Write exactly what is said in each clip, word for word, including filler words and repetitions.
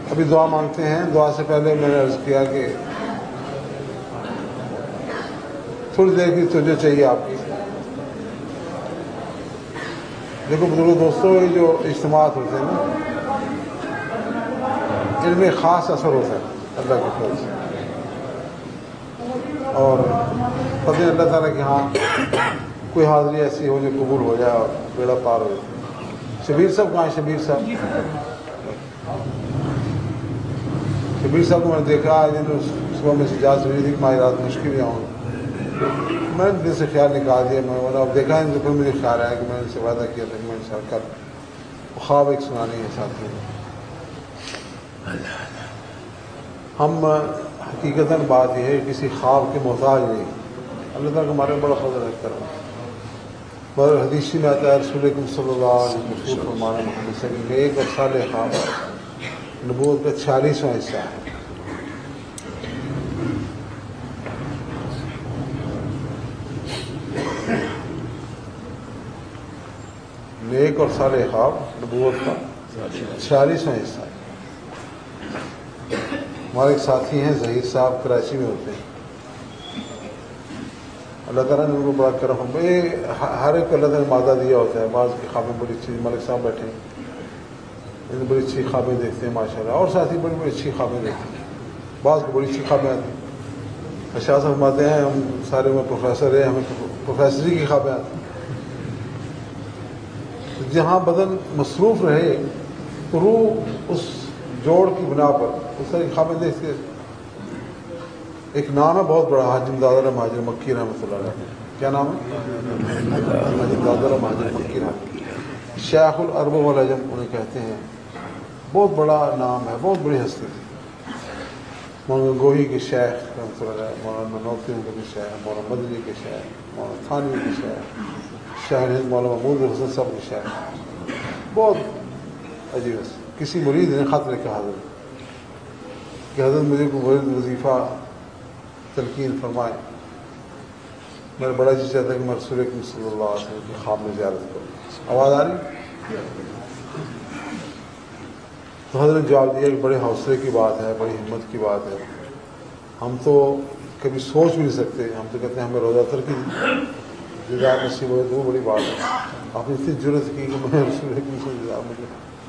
ابھی دعا مانگتے ہیں. دعا سے پہلے میں نے عرض کیا کہ تھوڑی دیر کی توجہ چاہیے آپ کی. دیکھو بزرگ دوستوں، یہ جو اجتماعات ہوتے ہیں نا، ان میں خاص اثر ہوتا ہے اللہ کے فضل سے. اور فضل اللہ تعالیٰ کہ ہاں کوئی حاضری ایسی ہو جو قبول ہو جائے اور بیڑا پار ہو جائے. شبیر صاحب کہاں ہیں؟ شبیر صاحب شبیر صاحب کو میں نے دیکھا آج تو صبح میں سے اجازت ہوئی تھی کہ میں رات مشکل ہی آؤں. میں نے دل سے خیال نکال دیا. میں اب دیکھا ہے تو پھر مجھے خیال آیا کہ میں نے ان سے وعدہ کیا تھا کہ میں ان سے کل خواب ایک سنانی ہے ساتھی میں. ہم حقیقتاً بات یہ ہے کسی خواب کے محتاج نہیں. اللہ تعالیٰ ہمارے بڑا فضل ہے کرم. مگر حدیثی میں آتا ہے رسول اکرم صلی اللہ علیہ وسلم فرمانا محمد صلی اللہ علیہ وسلم ایک اور صالح خواب نبوت کا چھیالیسواں حصہ ہے. نیک اور صالح خواب نبوت کا چھیالیسواں حصہ ہے. ہمارے ایک ساتھی ہیں ظہیر صاحب، کراچی میں ہوتے ہیں. اللہ تعالیٰ نے ان کو بڑا کرم ہے. ہر ایک کو اللہ تعالیٰ نے مادہ دیا ہوتا ہے. بعض کی خوابیں بڑی اچھی، ملک صاحب بیٹھے ہیں، ان بڑی اچھی خوابیں دیکھتے ہیں ماشاء اللہ. اور ساتھی بڑی بڑی اچھی خوابیں دیکھتے ہیں. بعض کو بڑی اچھی خوابیں آتی ہیں. شاہ صاحب فرماتے ہیں ہم سارے میں پروفیسر ہیں، ہمیں پروفیسری کی خوابیں آتی ہیں. جہاں بدن مصروف رہے تو روح اس جوڑ کی بنا پر اس طرح کی خوابیں دیکھتے ہیں. ایک نام ہے بہت بڑا، حاجی امداد مہاجر مکی رحمۃ اللہ علیہ. کیا نام ہے؟ حاجی امداد مہاجر مکی رحمۃ. شیخ العرب والعجم انہیں کہتے ہیں. بہت بڑا نام ہے، بہت بڑی ہستی تھی. مولانا گوہی کے شیخ رحمۃ اللہ علیہ، مولانا نوفی کے شیخ، مولانا مدنی کے شیخ، مولانا تھانوی کے شیخ، شاہر ہند مولانا محمود حسن صاحب کے شیخ. بہت عجیب ہے. کسی مرید نے خط لکھا حضرت کہ حضرت مجھے کو ورد وظیفہ تلقین فرمائے. میرا بڑا جی چاہتا ہے کہ میں رسول اکرم صلی اللہ علیہ وسلم کی خواب میں زیارت کروں. آواز آ رہی؟ تو حضرت نے جواب دیا کہ بڑے حوصلے کی بات ہے، بڑی ہمت کی بات ہے. ہم تو کبھی سوچ بھی نہیں سکتے. ہم تو کہتے ہیں ہمیں روزہ تر کی دیدار نصیب ہوئے تو وہ بڑی بات ہے. آپ نے اتنی جرت کی کہ میں رسول اکرم سے دیدار مجھے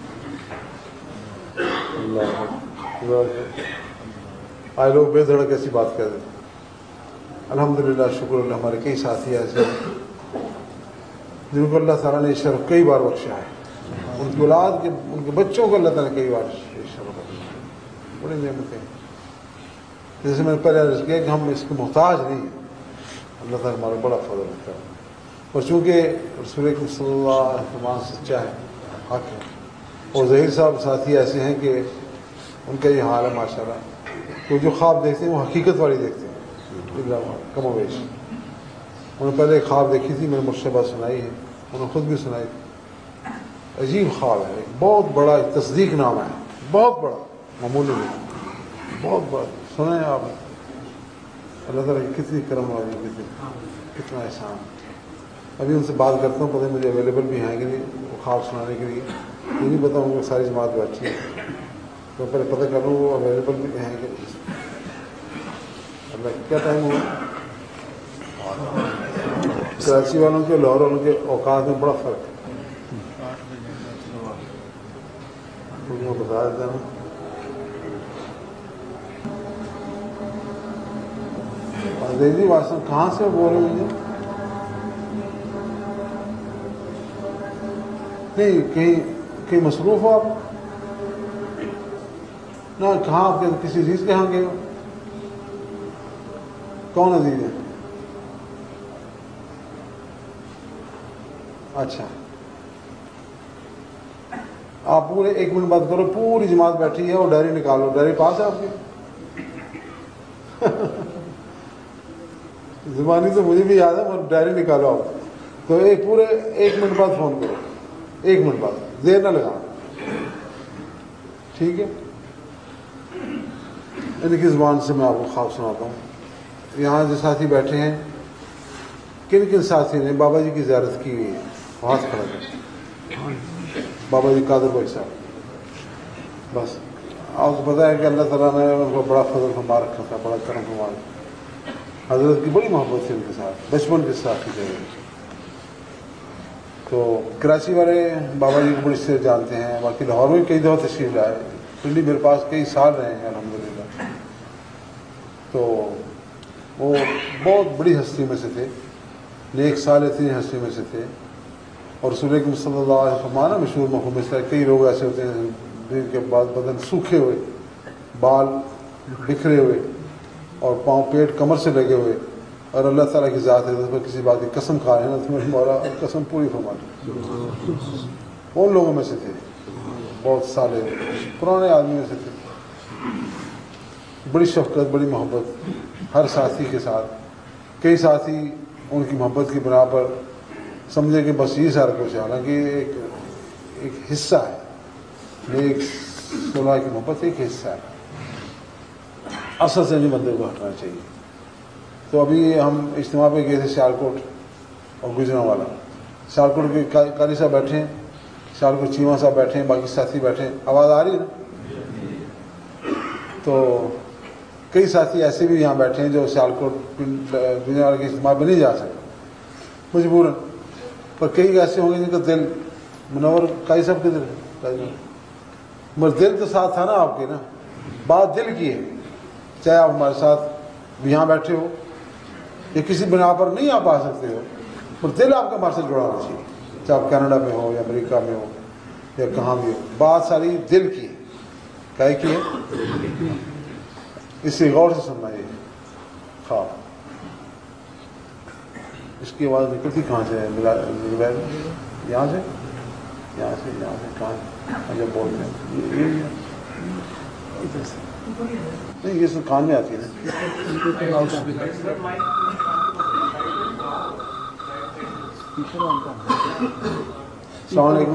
اللہ آئے لوگ بے دھڑک ایسی بات کہہ دیتے. الحمدللہ، شکر اللہ، ہمارے کئی ساتھی ایسے ہیں جن کو اللہ تعالیٰ نے شرف کئی بار بخشا ہے. ان کی اولاد کے، ان کے بچوں کو اللہ تعالیٰ نے کئی بار شرف بخشا. بڑی نعمتیں. جیسے میں نے پہلے عرض کیا کہ ہم اس کے محتاج نہیں ہیں. اللہ تعالیٰ ہمارا بڑا فضل ہوتا ہے. اور چونکہ رسول اکرم صلی اللہ علیہ وسلم سچا ہے، حق ہے. اور ظہیر صاحب ساتھی ایسے ہیں کہ ان کا یہ حال ہے ماشاء اللہ. تو جو خواب دیکھتے ہیں وہ حقیقت والی دیکھتے ہیں کم و بیش. انہوں نے پہلے ایک خواب دیکھی تھی، میں نے مرشبہ سنائی ہے، انہوں نے خود بھی سنائی تھی. عجیب خواب ہے، ایک بہت بڑا تصدیق نامہ ہے، بہت بڑا، معمولی نہیں، بہت بڑا. سنیں آپ. اللہ تعالیٰ کی کتنی کرم والی، کتنی کتنا احسان. ابھی ان سے بات کرتا ہوں، پتہ مجھے اویلیبل بھی ہیں کہ نہیں وہ خواب سنانے کے لیے. یہ نہیں پتا ہوں کہ ساری جماعت بیٹھی ہے، تو پہلے پتہ کر لوں وہ اویلیبل بھی ہیں کہ نہیں. اللہ کیا ٹائم ہوا؟ کراچی والوں کے لاہور والوں کے اوقات میں بڑا فرق ہے. میں بتا دیتا ہوں. انگریزی واسطہ کہاں سے بول رہے ہیں؟ نہیں، کہیں کہیں مصروف ہو آپ؟ نہ کہاں آپ کے کسی عزیز کے یہاں گئے ہو؟ کون عزیز ہے؟ اچھا، آپ پورے ایک منٹ بات کرو. پوری جماعت بیٹھی ہے اور ڈائری نکالو. ڈائری پاس ہے آپ کی؟ زبانی تو مجھے بھی یاد ہے، اور ڈائری نکالو آپ. تو ایک پورے ایک منٹ بعد فون کرو. ایک منٹ بعد، دیر نہ لگا. ٹھیک ہے؟ ان کی زبان سے میں آپ کو خواب سناتا ہوں. یہاں جو ساتھی بیٹھے ہیں، کن کن ساتھی نے بابا جی کی زیارت کی ہوئی ہے؟ ہاتھ کھڑا کر. بابا جی قادر بھائی صاحب، بس آپ کو پتہ ہے کہ اللہ تعالیٰ نے ان کو بڑا فضل فرما رکھا تھا، بڑا کرم فرما رکھا. حضرت کی بڑی محبت تھی ان کے ساتھ، بچپن کے ساتھ کی جائے. تو کراچی والے بابا جی کو بڑی سے جانتے ہیں، باقی لاہور میں کئی دفعہ تشریف لائے، پنڈی میرے پاس کئی سال رہے ہیں الحمدللہ. تو وہ بہت بڑی ہستی میں سے تھے، نیک صالحین ہستی میں سے تھے. اور رسول اکرم صلی اللہ علیہ وسلم نا مشہور مفہوم میں سے کئی لوگ ایسے ہوتے ہیں جن کے بعد بدن سوکھے ہوئے، بال بکھرے ہوئے اور پاؤں پیٹ کمر سے لگے ہوئے، اور اللہ تعالیٰ کی ذات ہے تو کسی بات کی قسم کھا رہے ہیں نا تمہیں مولا قسم پوری فرما دے. ان لوگوں میں سے تھے، بہت سالے پرانے آدمی میں سے تھے. بڑی شفقت، بڑی محبت ہر ساتھی کے ساتھ. کئی ساتھی ان کی محبت کی بنا پر سمجھے کہ بس یہ سارا کچھ ہے، حالانکہ ایک ایک حصہ ہے، ایک صلح کی محبت ایک حصہ ہے، اصل سے نہیں بندے کو ہٹنا چاہیے. تو ابھی ہم اجتماع پہ گئے تھے سیالکوٹ اور گجرانوالا. سیالکوٹ کے قاری صاحب بیٹھے ہیں، سیالکوٹ چیمہ صاحب بیٹھے ہیں، باقی ساتھی بیٹھے ہیں. آواز آ رہی ہے نا؟ تو کئی ساتھی ایسے بھی یہاں بیٹھے ہیں جو سیالکوٹ گجرانوالا کے اجتماع پہ نہیں جا سکتے مجبوراً، پر کئی ایسے ہوں گے جن کا دل منور قاری صاحب کے دل ہے، مگر دل تو ساتھ تھا نا آپ کے. نا بات دل کی ہے، چاہے آپ ہمارے ساتھ یہاں بیٹھے ہو یا کسی بنا پر نہیں آپ آ سکتے ہو، پر دل آپ کا ہمارے سے جڑا ہونا چاہیے، چاہے آپ کینیڈا میں ہو یا امریکہ میں ہو یا کہاں بھی ہو. بات ساری دل کی ہے. کیا کی ہے؟ اس سے غور سے سننا یہ ہاں. اس کی آواز نکلتی کہاں سے ہے؟ یہاں سے یہاں سے یہاں سے کہاں جب بولتے ہیں نہیں، یہ سب کان میں آتی ہے نا. السلام علیکم.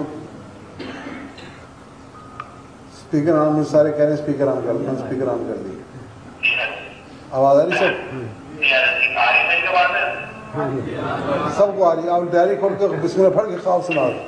اسپیکر آن، مجھے سارے کہہ رہے ہیں اسپیکر آن کر، میں اسپیکر آن کر دی. آواز آ رہی سب؟ سب کو آ رہی ہے. آپ ڈائری کھول کے بسم اللہ پڑھ کے خواب سنا دو.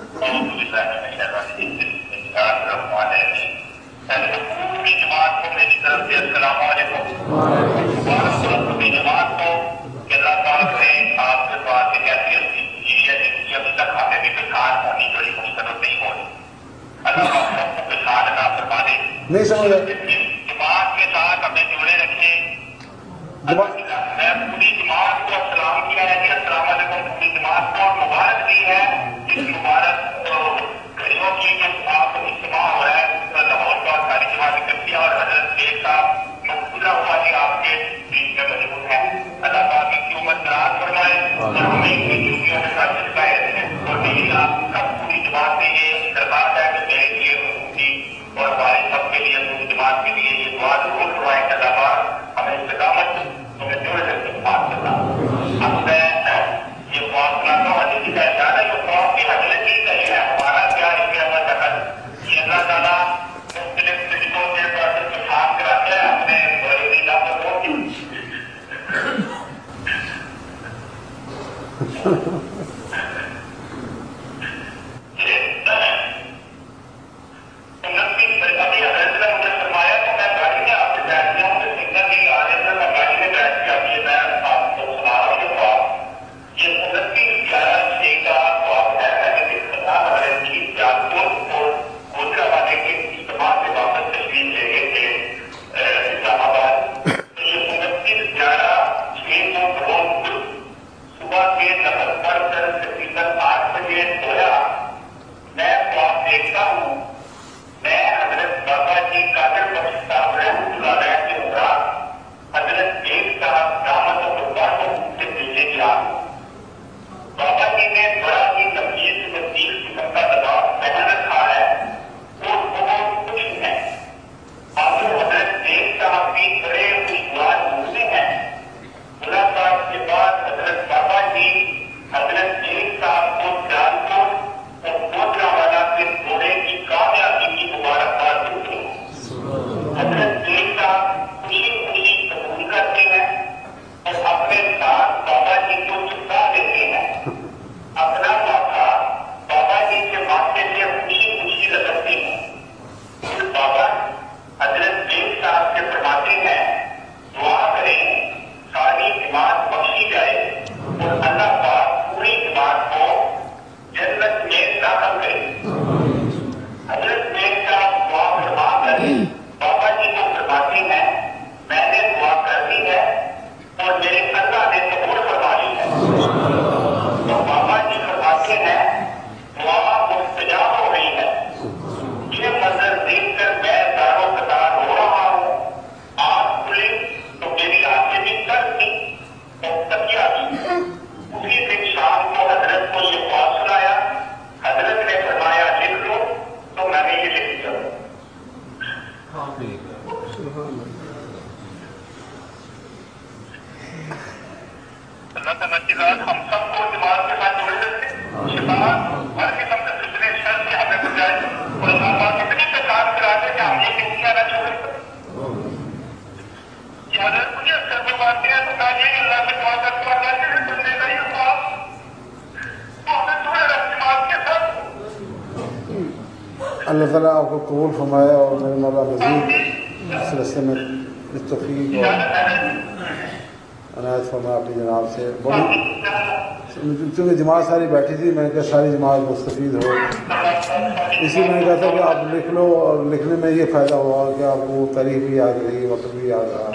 جماعت کو میری طرف سے السلام علیکم. اپنی جماعت کو کہ اللہ پاک نے آپ کے پاس ایک ایسی چیز ہے جس کی ابھی تک ہمیں بھی پہچان ہونی چاہیے، مسترد نہیں ہونی. اللہ پاک سب کو پہچان عطا فرما دے. نہیں سمجھ جماعت کے ساتھ ہمیں جوڑے رکھے. میں پوری جماعت کو السلام کیا ہے کہ السلام علیکم پوری جماعت کو مبارک دی ہے. اس مبارک گھڑیوں کی جو آپ اجتماع ہو رہا ہے لاہور کا ساری جماعت اکٹھی اور حضرت شیخ صاحب مقبولہ ہوا جی آپ کے بیچ میں موجود ہیں. اللہ پاک کی عمر دراز فرمائے اور ہمیں ان کی ڈیوٹیوں کے ساتھ چسکائے. اور میری آپ سب پوری جماعت سے یہ درخواست ہے کہ میرے لیے خصوصی اور ہمارے سب کے لیے پوری جماعت کے لیے یہ دعا ضرور فرمائیں کہ اللہ پاک ہمیں استقامت تمہیں جوڑے رکھے بات کرنا. اب میں یہ خواب سناتا ہوں. حدیث کا ارشاد ہے کہ خواب کی حقیقت کی صحیح ہے ہمارا کیا اس میں عمل دخل. یہ اللہ تعالیٰ مختلف طریقوں سے پرسن کو خاص کراتے ہیں اپنے بڑی لفظوں کی. ابھی حضرت نے مجھے فرمایا کہ میں گاڑی میں آپ سے بیٹھ گیا ہوں، سگنل نہیں آ رہے تھے، میں گاڑی میں بیٹھ گیا. یہ میں آپ کو سنا رہا ہوں. یہ خواب یہ انتیس گیارہ چھ کا خواب ہے. میں نے اس بتا حضرت کی سیالکوٹ اور گوجرا والے کے اجتماع سے واپس تشریف لے گئے تھے اسلام آباد. تو یہ انتیس گیارہ چھ کو روز صبح کے نفر پر اللہ تعالیٰ کی ذات ہم سب کو جماعت کے ساتھ جوڑے رکھے، شیطان ہر قسم سے فتنے شر سے ہمیں بچائے، اور اللہ پاک اتنی تکرار کرا دے کہ ہم یہ دنیا نہ چھوڑیں کہ حضرت مجھے اکثر فرماتے ہیں تو میں یہ اللہ سے دعا کرتا ہوں اللہ سے سننے کا یہ خواب تو ہمیں جوڑے رکھ جماعت کے ساتھ۔ اللہ تعالیٰ آپ کو قبول فرمائے اور میرے مولا مزید اس رستے میں توفیق اور عنایت فرمائے اپنی جناب سے۔ بڑی چونکہ جماعت ساری بیٹھی تھی، میں نے کہا ساری جماعت مستفید ہو، اسی میں نے کہا تھا کہ آپ لکھ لو، اور لکھنے میں یہ فائدہ ہوا کہ آپ کو تاریخ بھی یاد رہی، وقت بھی یاد رہا۔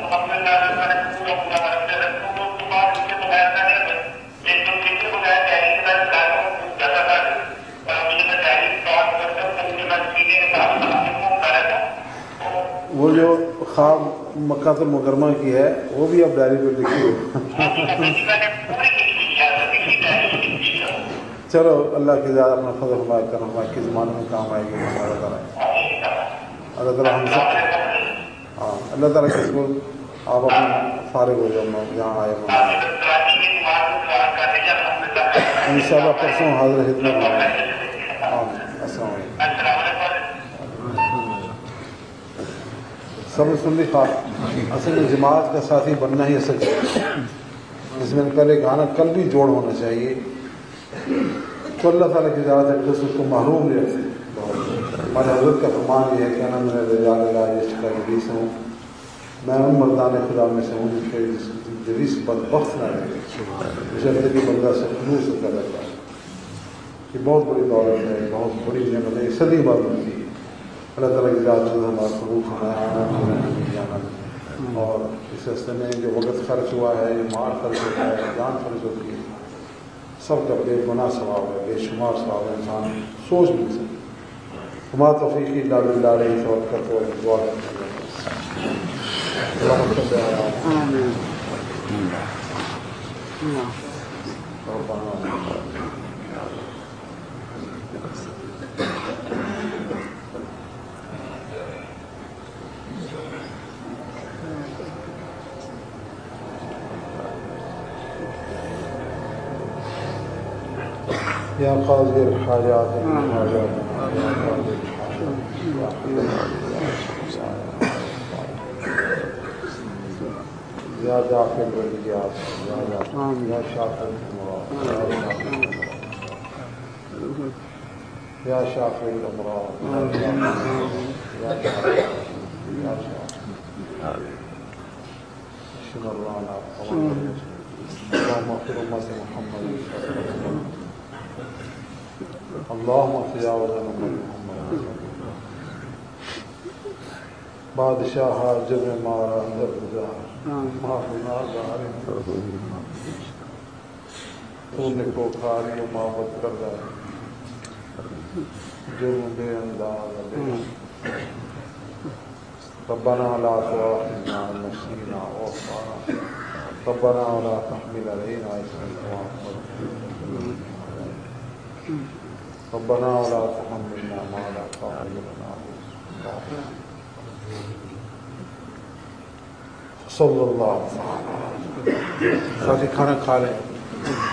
وہ جو خواب مکہ المکرمہ کی ہے وہ بھی اب ڈائری پہ لکھی ہو۔ چلو اللہ کی ذات اپنا فضل فرمائے کرم فرمائے کے زمانے میں کام آئے گی اللہ تعالیٰ۔ اللہ تعالیٰ ہم سب ہاں اللہ تعالیٰ کے سکول آپ اپنے فارغ ہو جاؤ جہاں آئے ہوں، ان شاء اللہ پرسوں حاضر خدمت میں۔ السلام علیکم۔ سب نے سن لی خواب، اصل میں جماعت کا ساتھی بننا ہی اصل ہے، جس میں پہلے گانا کل بھی جوڑ ہونا چاہیے، تو اللہ تعالیٰ کی ذات ہے اس کو محروم نہیں رکھتے۔ ہمارے حضرت کا فرمان یہ ہے کہ نا میں رجال اللہ عشق کا جلیس ہوں، میں ان مردان خدا میں سے ہوں جس کے جلیس بدبخت نہ رہے، مجھے اللہ کی بندہ سے خلوص کر رہتا ہے۔ یہ بہت بڑی دولت ہے، بہت بڑی نعمت ہے، صدی بعد ملتی ہے۔ اللہ تعالیٰ کی ذات جو ہمارا قبول فرمایا اور اس راستے میں جو وقت خرچ ہوا ہے، جو مال خرچ ہوتا ہے، جان خرچ ہوتی ہے، سب کا بے گناہ ثواب ہے، بے شمار ثواب ہے، انسان سوچ نہیں سکتا۔ ہمارا توفیقی ڈال ڈال رہی توقع تو دعا کرتے ہیں۔ یا قاضی الحاجات الحاجات یا دافع الولیات یا شافع الامراض یا شافع الامراض یا شافع شمرانا اللهم اغفر امة محمد اللهم تجاوز عن امة محمد بادشاہ جب مارا اندر گزار معافنا ظاہر تو نے کو کھاری و محبت کردہ جرم بے انداز ربنا لا تؤاخذنا ان نسينا او اخطأنا ربنا ولا تحمل علينا إصرا كما حملته ربنا ولا تحملنا ما لا طاقة لنا به صلی اللہ علیہ وسلم۔ ساتھی کھانا کھا لیں۔